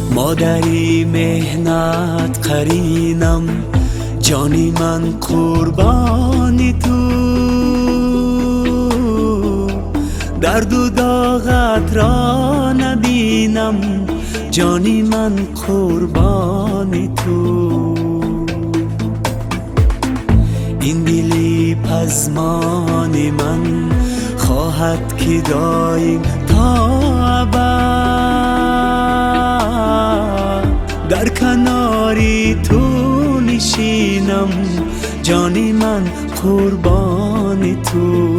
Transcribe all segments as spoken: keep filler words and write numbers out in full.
مادری مهنت قرینم، جانی من قربانی تو. درد و داغت را نبینم، جانی من قربانی تو. این دلی پزمان من خواهد که دایم تا ابد در کناری تو نشینم، جانی من قربانی تو.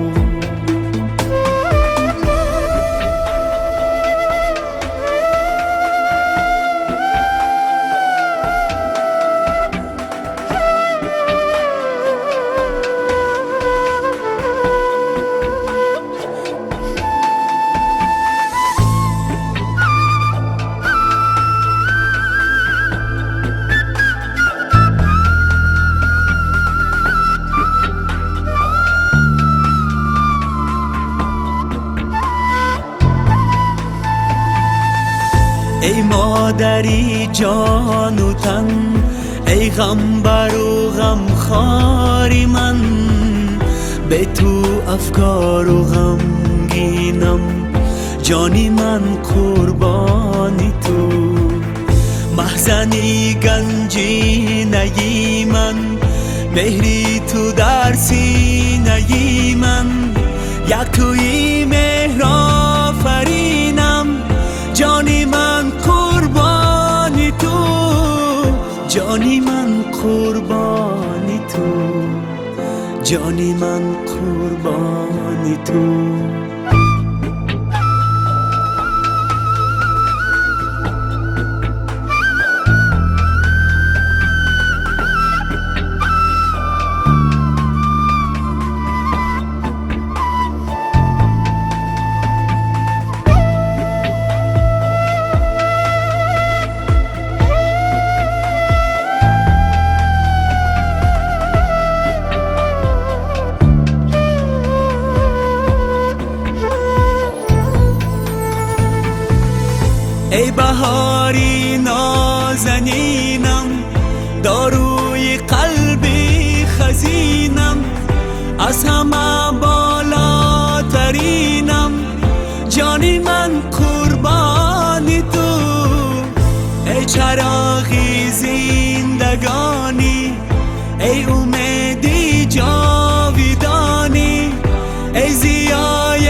ای مادری جان و تن، ای غمبر و غمخواری من، به تو افکار و غمگینم، جانی من قربانی تو. محزنی گنجی نگی من، مهری تو در سینگی من، یک توی مهرآفرینم، جانی من قربانی تو. جانی من قربانی تو، جانی من قربانی تو. ای بهاری نازنینم، داروی قلبی خزینم، از همه بالاترینم، جانی من قربانی تو. ای چراغی زندگانی، ای امیدی جاویدانی، ای ضیای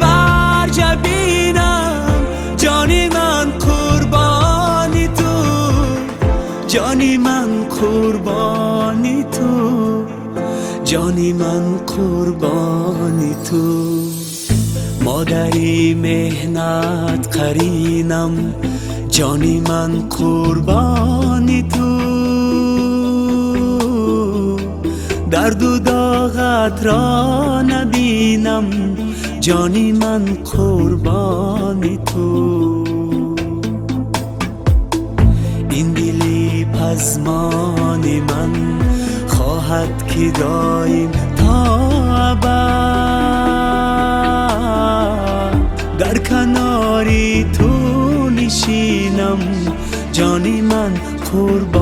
برجبینم، جانی من قربانی تو. جانی من قربانی تو، جانی من قربانی تو. مادری مهنت قرینم، جانی من قربانی تو. درد و داغت را نبینم، جانی من قربانی تو. این دلی پزمان من خواهد که دایم تا ابد در کناری تو نشینم، جانی من قربانی